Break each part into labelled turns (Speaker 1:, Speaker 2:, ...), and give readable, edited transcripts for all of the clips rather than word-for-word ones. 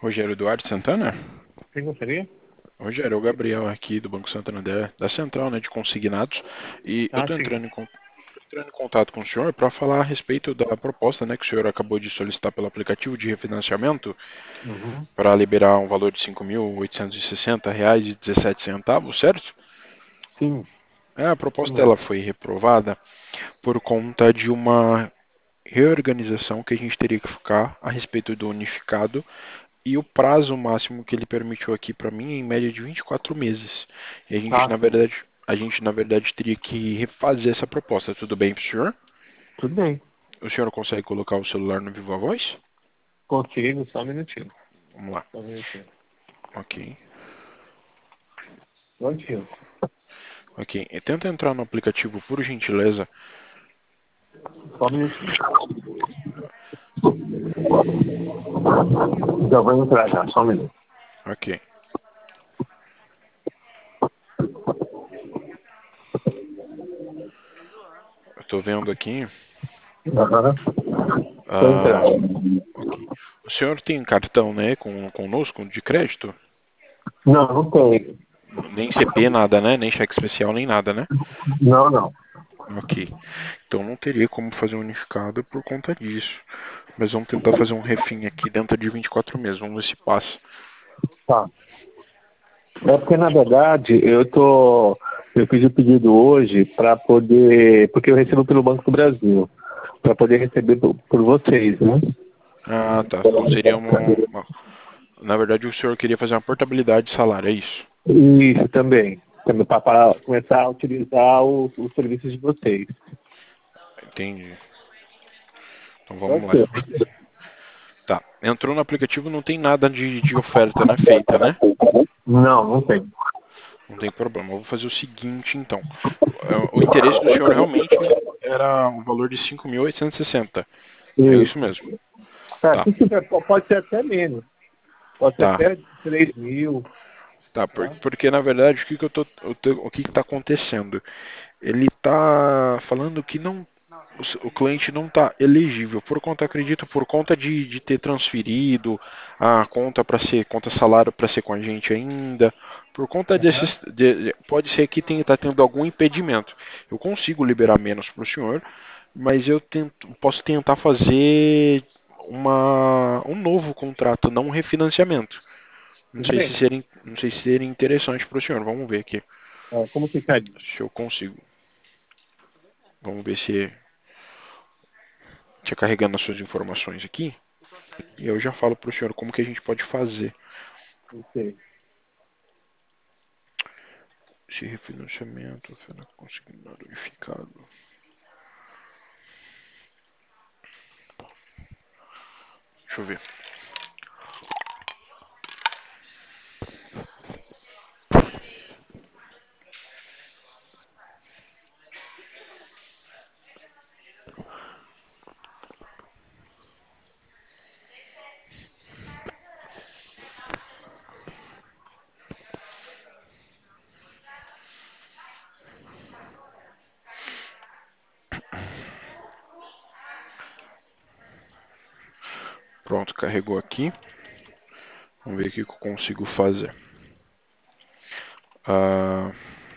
Speaker 1: Rogério Eduardo Santana?
Speaker 2: Quem gostaria?
Speaker 1: Rogério, é o Gabriel aqui do Banco Santander, da Central, né, de Consignados, e eu
Speaker 2: Ah,
Speaker 1: estou
Speaker 2: sim.
Speaker 1: entrando em contato com o senhor para falar a respeito da proposta, né, que o senhor acabou de solicitar pelo aplicativo de refinanciamento
Speaker 2: Uhum.
Speaker 1: para liberar um valor de R$ 5.860,17, certo?
Speaker 2: Sim,
Speaker 1: A
Speaker 2: isso
Speaker 1: proposta ela
Speaker 2: mesmo.
Speaker 1: foi reprovada por conta de uma reorganização que a gente teria que ficar a respeito do unificado. E o prazo máximo que ele permitiu aqui para mim é em média de 24 meses. E
Speaker 2: Ah, sim.
Speaker 1: a gente na verdade teria que refazer essa proposta. Tudo bem pro senhor?
Speaker 2: Tudo bem.
Speaker 1: O senhor consegue colocar o celular no Viva Voz?
Speaker 2: Consigo, só um minutinho.
Speaker 1: Vamos lá.
Speaker 2: Só um minutinho.
Speaker 1: Ok.
Speaker 2: Prontinho.
Speaker 1: Ok. E tenta entrar no aplicativo por gentileza.
Speaker 2: Só um minutinho. Já vou entrar já, só um minuto.
Speaker 1: Ok. Eu tô vendo aqui.
Speaker 2: Aham. Tô
Speaker 1: Ah,
Speaker 2: entrando.
Speaker 1: ok. O senhor tem cartão, né, conosco de crédito?
Speaker 2: Não, não tem.
Speaker 1: Nem CP, nada, né? Nem cheque especial, nem nada, né?
Speaker 2: Não, não.
Speaker 1: Ok. Então não teria como fazer um unificado por conta disso. Mas vamos tentar fazer um refim aqui dentro de 24 meses. Vamos ver se passa.
Speaker 2: Tá. É porque, na verdade, eu fiz o pedido hoje para poder, porque eu recebo pelo Banco do Brasil, para poder receber por vocês, né?
Speaker 1: Ah, tá. Então seria na verdade, o senhor queria fazer uma portabilidade de salário, é isso?
Speaker 2: Isso também. Também para começar a utilizar os serviços de vocês.
Speaker 1: Entendi. Então vamos
Speaker 2: Pode
Speaker 1: lá.
Speaker 2: ser.
Speaker 1: Tá. Entrou no aplicativo, não tem nada de oferta, né, feita, né?
Speaker 2: Não, não tem.
Speaker 1: Não tem problema. Eu vou fazer o seguinte, então. O interesse do senhor realmente era o valor de 5.860. É isso
Speaker 2: Isso.
Speaker 1: mesmo.
Speaker 2: É,
Speaker 1: Tá.
Speaker 2: se tiver, pode ser até menos. Pode ser
Speaker 1: Tá.
Speaker 2: até 3 mil.
Speaker 1: Tá,
Speaker 2: Tá?
Speaker 1: porque na verdade o que está acontecendo? Ele está falando que não, o cliente não está elegível por conta, acredito, por conta de ter transferido a conta para ser conta salário para ser com a gente ainda, por conta
Speaker 2: Aham.
Speaker 1: desses, pode ser que está tendo algum impedimento. Eu consigo liberar menos para o senhor, mas posso tentar fazer um novo contrato, não um refinanciamento.
Speaker 2: Tudo bem.
Speaker 1: Não sei se seria interessante para o senhor. Vamos ver aqui
Speaker 2: É, como ficaria?
Speaker 1: se eu consigo. Vamos ver se carregando as suas informações aqui. E eu já falo para o senhor como que a gente pode fazer
Speaker 2: Não sei.
Speaker 1: esse refinanciamento consignado unificado. Deixa eu ver. Pronto, carregou aqui. Vamos ver o que eu consigo fazer. Ah,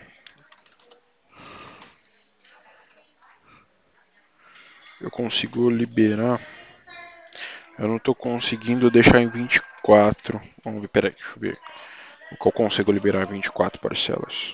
Speaker 1: eu consigo liberar. Eu não estou conseguindo deixar em 24. Vamos ver, peraí, deixa eu ver. O que eu consigo liberar 24 parcelas.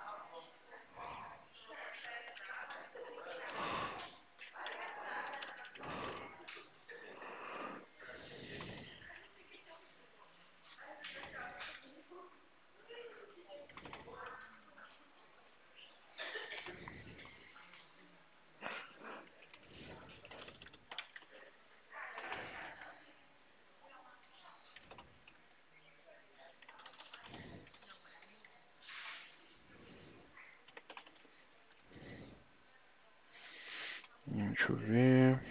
Speaker 1: Deixa eu ver.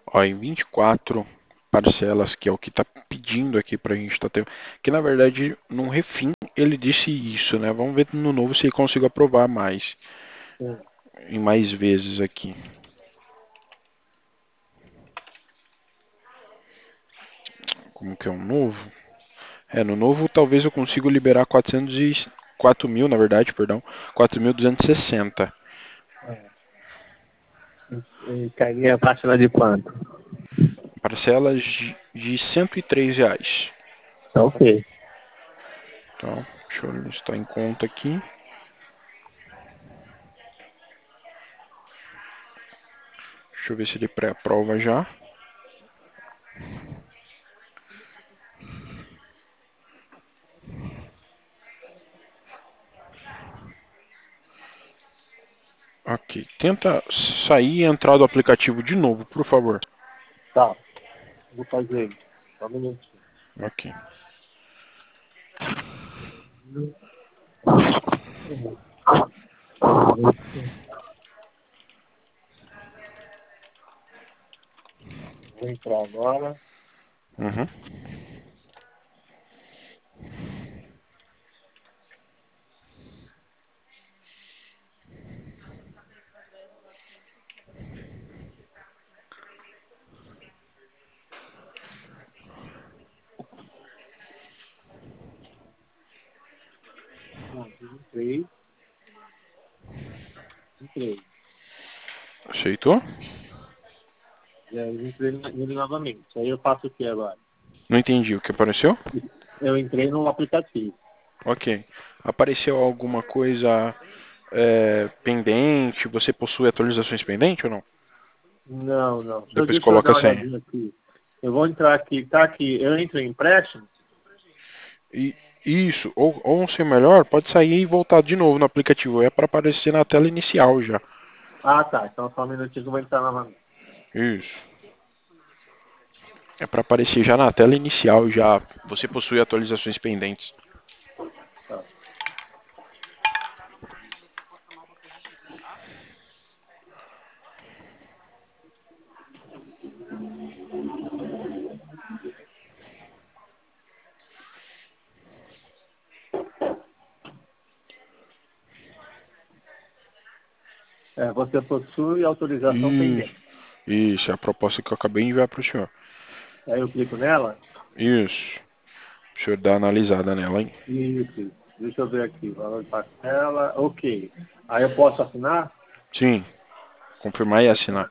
Speaker 1: Ó, em 24 parcelas, que é o que está pedindo aqui para a gente estar tendo. Que na verdade, no refim, ele disse isso, né? Vamos ver no novo se ele consigo aprovar mais.
Speaker 2: Sim.
Speaker 1: Em mais vezes aqui. Como que é um novo? No novo talvez eu consiga liberar 4 mil, na verdade, perdão. 4.260.
Speaker 2: Ah, e cairia a parcela de quanto?
Speaker 1: Parcelas de R$ 103.
Speaker 2: Tá ok.
Speaker 1: Então, deixa eu listar em conta aqui. Deixa eu ver se ele pré-aprova já. Ok. Tenta sair e entrar do aplicativo de novo, por favor.
Speaker 2: Tá, vou fazer isso. Só um minutinho.
Speaker 1: Ok.
Speaker 2: Vou entrar agora.
Speaker 1: Uhum.
Speaker 2: Não, entrei. Entrei.
Speaker 1: Aceitou?
Speaker 2: E aí eu entrei nele novamente. Aí eu faço o que agora?
Speaker 1: Não entendi o que apareceu?
Speaker 2: Eu entrei no aplicativo.
Speaker 1: Ok. Apareceu alguma coisa pendente? Você possui atualizações pendentes ou não?
Speaker 2: Não, não.
Speaker 1: Depois
Speaker 2: Deixa eu
Speaker 1: coloca
Speaker 2: dar
Speaker 1: a
Speaker 2: uma
Speaker 1: senha.
Speaker 2: olhadinha aqui. Eu vou entrar aqui. Tá aqui. Eu entro em empréstimo?
Speaker 1: E isso, ou um ser melhor, pode sair e voltar de novo no aplicativo. É para aparecer na tela inicial já.
Speaker 2: Ah, tá. Então só um minutinho que eu vou entrar novamente.
Speaker 1: Isso. É para aparecer já na tela inicial já. Você possui atualizações pendentes.
Speaker 2: Tá. Você possui autorização
Speaker 1: Isso,
Speaker 2: pendente.
Speaker 1: isso, é a proposta que eu acabei de enviar para o senhor.
Speaker 2: Aí eu clico nela.
Speaker 1: Isso. O senhor dá uma analisada nela, hein?
Speaker 2: Isso. Deixa eu ver aqui. Valor de parcela. Ok. Aí eu posso assinar?
Speaker 1: Sim, confirmar e assinar.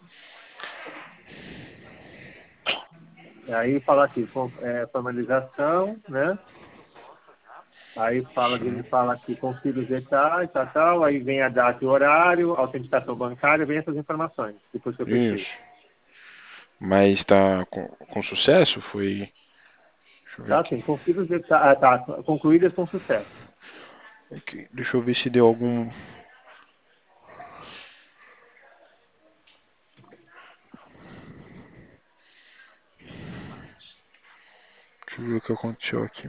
Speaker 2: Aí fala aqui, formalização, né? Aí ele
Speaker 1: Sim.
Speaker 2: fala aqui, confira os detalhes, tal, aí vem a data e o horário, autenticação bancária, vem essas informações, depois que eu fechei.
Speaker 1: Isso. Mas está com sucesso? Foi. Deixa eu ver
Speaker 2: Tá,
Speaker 1: aqui.
Speaker 2: assim, confira os detalhes, tá, concluídas com sucesso.
Speaker 1: Ok, deixa eu ver se deu algum. Deixa eu ver o que aconteceu aqui.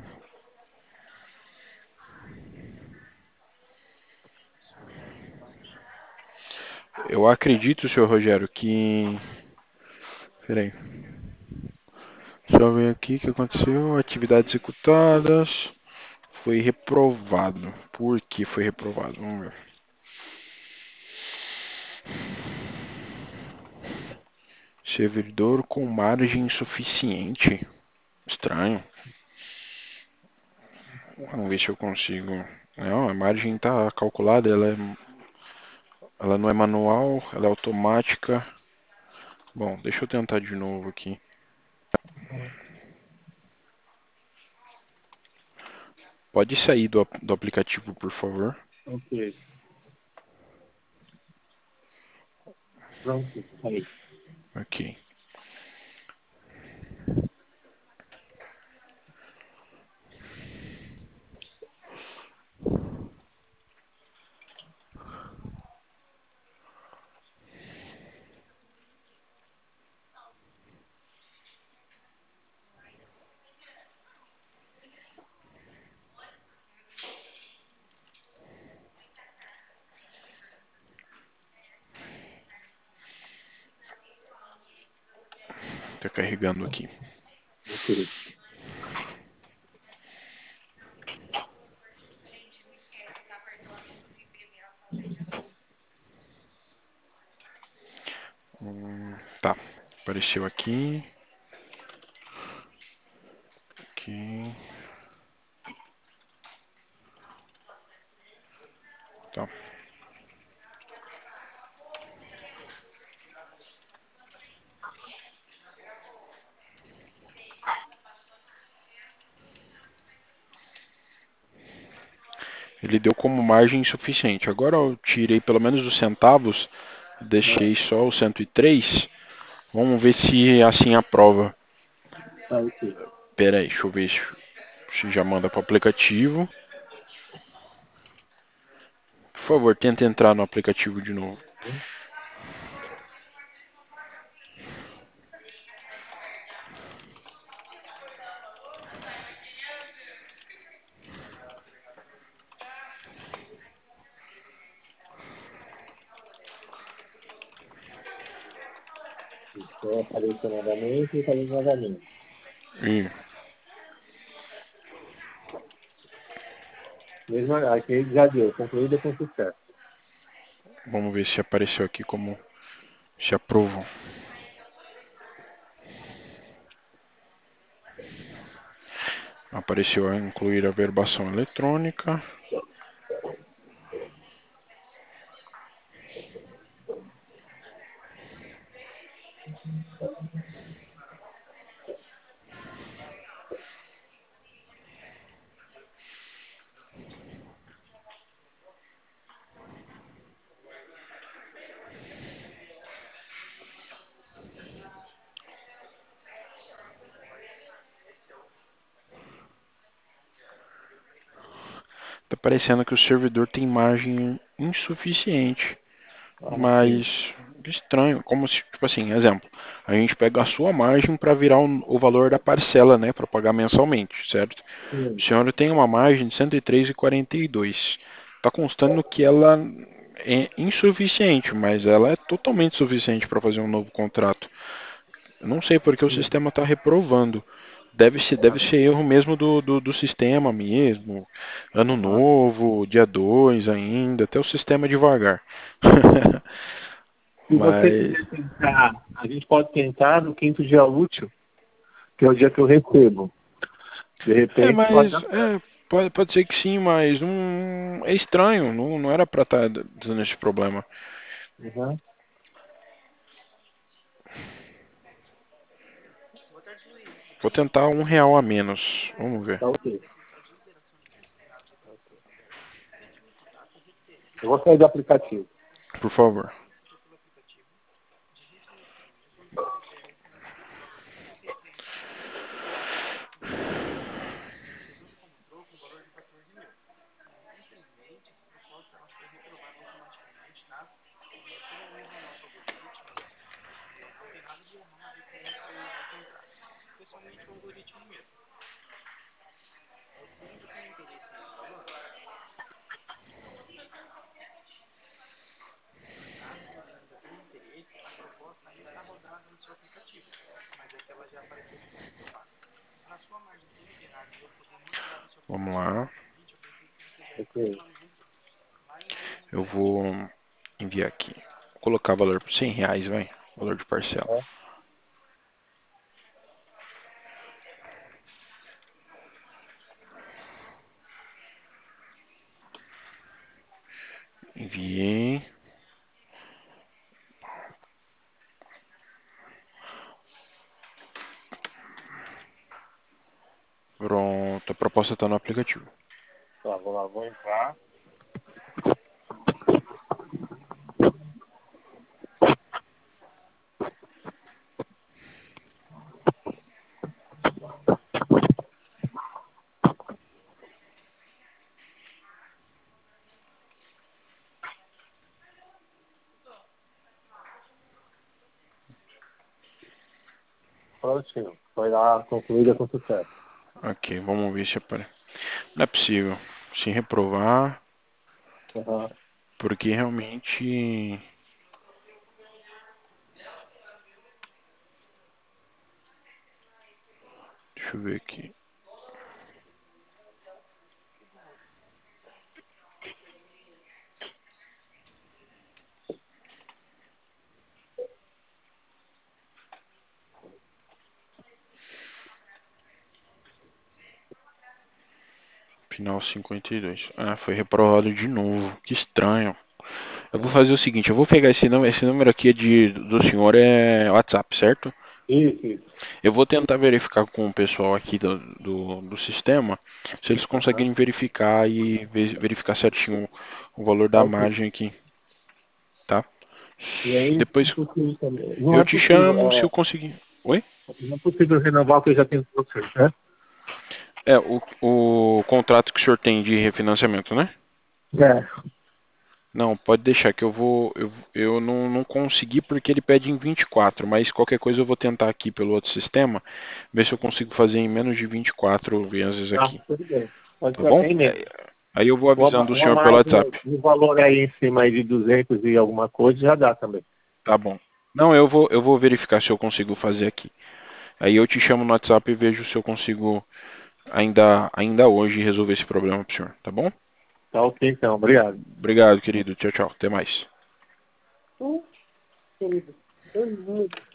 Speaker 1: Eu acredito, senhor Rogério, que. Peraí. Deixa eu ver aqui o que aconteceu. Atividades executadas. Foi reprovado. Por que foi reprovado? Vamos ver. Servidor com margem insuficiente. Estranho. Vamos ver se eu consigo. Não, a margem está calculada, ela não é manual, ela é automática. Bom, deixa eu tentar de novo aqui. Pode sair do aplicativo, por favor.
Speaker 2: Ok, pronto, aí.
Speaker 1: Ok. Fica carregando aqui.
Speaker 2: Ok.
Speaker 1: Tá, apareceu aqui. Aqui. Tá. Ele deu como margem insuficiente. Agora eu tirei pelo menos os centavos, deixei só o 103. Vamos ver se assim aprova.
Speaker 2: Tá, ok.
Speaker 1: Pera aí, deixa eu ver se já manda para o aplicativo. Por favor, tenta entrar no aplicativo de novo.
Speaker 2: Então, apareceu novamente e falei novamente.
Speaker 1: E
Speaker 2: Mesmo aqui já deu, concluída com sucesso.
Speaker 1: vamos ver se apareceu aqui como se aprovou. Apareceu a incluir a verbação eletrônica. Tá parecendo que o servidor tem margem insuficiente.
Speaker 2: Ah, sim.
Speaker 1: Mas estranho, como se, tipo assim, exemplo, a gente pega a sua margem para virar o valor da parcela, né, para pagar mensalmente, certo? O
Speaker 2: Sim.
Speaker 1: senhor tem uma margem de 103,42. Está constando que ela é insuficiente, mas ela é totalmente suficiente para fazer um novo contrato. Eu não sei porque o
Speaker 2: Sim.
Speaker 1: sistema está reprovando. Deve ser erro mesmo do sistema mesmo. Ano
Speaker 2: Aham.
Speaker 1: novo, dia 2 ainda, até o sistema é devagar.
Speaker 2: Se você
Speaker 1: Mas.
Speaker 2: quiser tentar, a gente pode tentar no quinto dia útil, que é o dia que eu recebo. De
Speaker 1: É,
Speaker 2: repente pode
Speaker 1: mas.
Speaker 2: dar certo.
Speaker 1: Pode ser que sim, mas não, é estranho. Não era pra estar dando esse problema.
Speaker 2: Uhum.
Speaker 1: Vou tentar R$ 1 a menos. Vamos ver.
Speaker 2: Tá ok. Eu vou sair do aplicativo.
Speaker 1: Por favor. Vamos lá.
Speaker 2: Ok.
Speaker 1: Eu vou enviar aqui. Vou colocar valor por R$ 100, vai. Valor de parcela.
Speaker 2: Tá?
Speaker 1: Enviei. Pronto. A proposta está no aplicativo.
Speaker 2: Tá, vou lá, vou entrar. Prontinho. Foi lá concluída com sucesso.
Speaker 1: Ok, vamos ver se aparece. Não é possível. Se reprovar,
Speaker 2: Uhum.
Speaker 1: porque realmente Deixa eu ver aqui. Final 52. Ah, foi reprovado de novo. Que estranho. Eu vou fazer o seguinte, eu vou pegar esse número aqui do senhor é WhatsApp, certo?
Speaker 2: Isso.
Speaker 1: Eu vou tentar verificar com o pessoal aqui do sistema, se eles
Speaker 2: Aham.
Speaker 1: conseguirem verificar e verificar certinho o valor
Speaker 2: Tá
Speaker 1: da
Speaker 2: ok.
Speaker 1: margem aqui, tá?
Speaker 2: E aí,
Speaker 1: Depois
Speaker 2: possível também. Não
Speaker 1: eu
Speaker 2: é
Speaker 1: te
Speaker 2: possível,
Speaker 1: chamo se eu conseguir. Oi?
Speaker 2: não é possível renovar o que eu já tenho com vocês, né?
Speaker 1: É, o contrato que o senhor tem de refinanciamento, né?
Speaker 2: É.
Speaker 1: Não, pode deixar que eu não consegui porque ele pede em 24, mas qualquer coisa eu vou tentar aqui pelo outro sistema, ver se eu consigo fazer em menos de 24 vezes
Speaker 2: Tá,
Speaker 1: aqui,
Speaker 2: tudo bem. Pode
Speaker 1: tá
Speaker 2: ser
Speaker 1: bom?
Speaker 2: bem mesmo.
Speaker 1: Aí eu vou avisando o
Speaker 2: Uma
Speaker 1: senhor pelo
Speaker 2: margem,
Speaker 1: WhatsApp.
Speaker 2: um valor aí em cima aí de 200 e alguma coisa já dá também.
Speaker 1: Tá bom. Não, eu vou verificar se eu consigo fazer aqui. Aí eu te chamo no WhatsApp e vejo se eu consigo ainda hoje resolver esse problema pro senhor, tá bom?
Speaker 2: Tá ok, então. Obrigado.
Speaker 1: Obrigado, querido. Tchau, tchau. Até mais.
Speaker 2: Querido, 2 minutos.